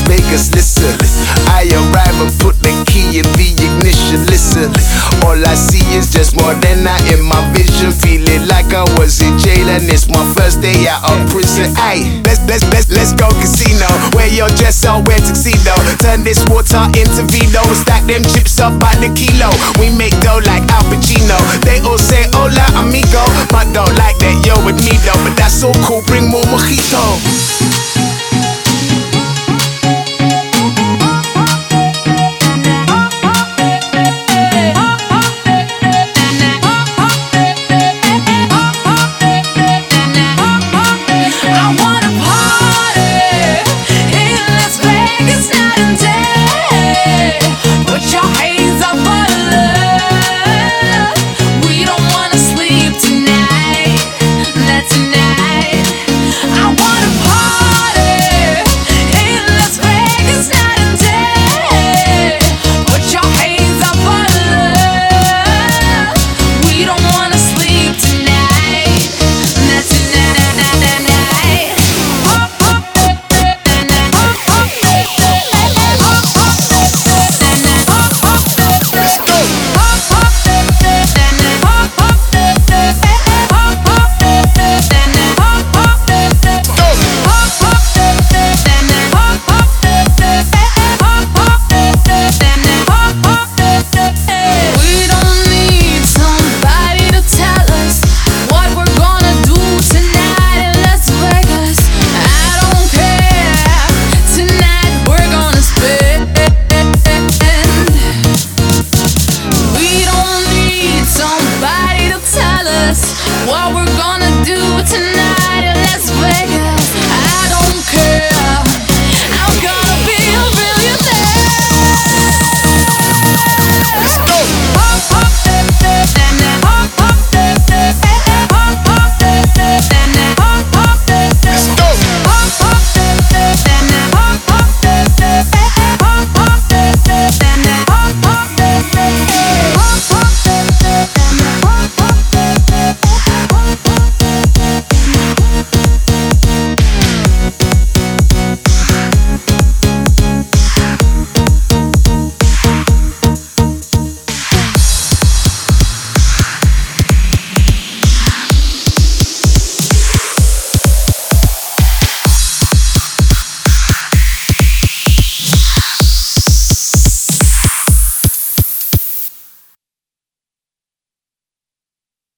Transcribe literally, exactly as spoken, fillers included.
Vegas, listen. I arrive and put the key in the ignition, listen. All I see is just more than I in my vision. Feeling like I was in jail and it's my first day out of prison. Aye, let's, let's, let's, let's go casino. Wear your dress or wear tuxedo. Turn this water into vino. Stack them chips up by the kilo. We make dough like Al Pacino. They all say hola amigo, but don't like that yo with me though. But that's so cool, bring more mojito.